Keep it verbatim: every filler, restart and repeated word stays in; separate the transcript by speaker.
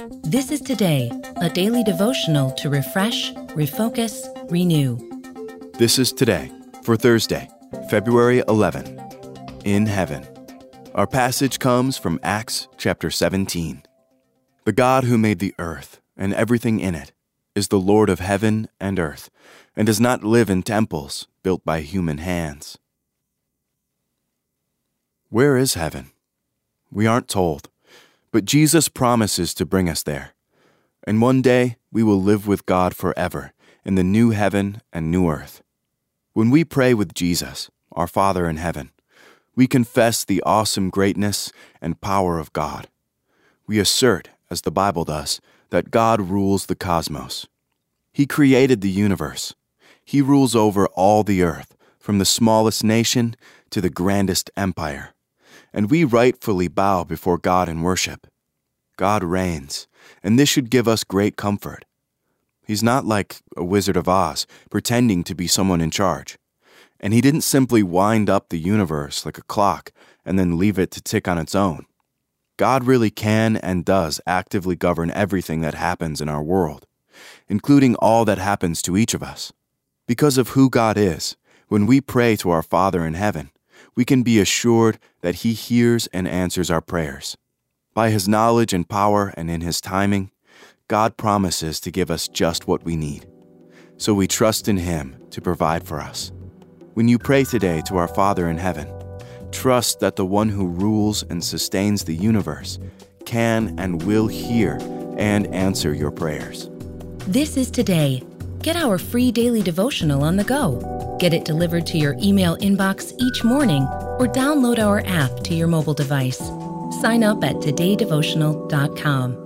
Speaker 1: This is Today, a daily devotional to refresh, refocus, renew.
Speaker 2: This is Today for Thursday, February eleventh. In heaven. Our passage comes from Acts chapter seventeen. The God who made the earth and everything in it is the Lord of heaven and earth, and does not live in temples built by human hands. Where is heaven? We aren't told, but Jesus promises to bring us there. And one day we will live with God forever in the new heaven and new earth. When we pray with Jesus, our Father in heaven, we confess the awesome greatness and power of God. We assert, as the Bible does, that God rules the cosmos. He created the universe. He rules over all the earth, from the smallest nation to the grandest empire. And we rightfully bow before God in worship. God reigns, and this should give us great comfort. He's not like a Wizard of Oz, pretending to be someone in charge. And he didn't simply wind up the universe like a clock and then leave it to tick on its own. God really can and does actively govern everything that happens in our world, including all that happens to each of us. Because of who God is, when we pray to our Father in heaven, we can be assured that He hears and answers our prayers. By His knowledge and power and in His timing, God promises to give us just what we need. So we trust in Him to provide for us. When you pray today to our Father in heaven, trust that the one who rules and sustains the universe can and will hear and answer your prayers.
Speaker 1: This is Today. Get our free daily devotional on the go. Get it delivered to your email inbox each morning or download our app to your mobile device. Sign up at today devotional dot com.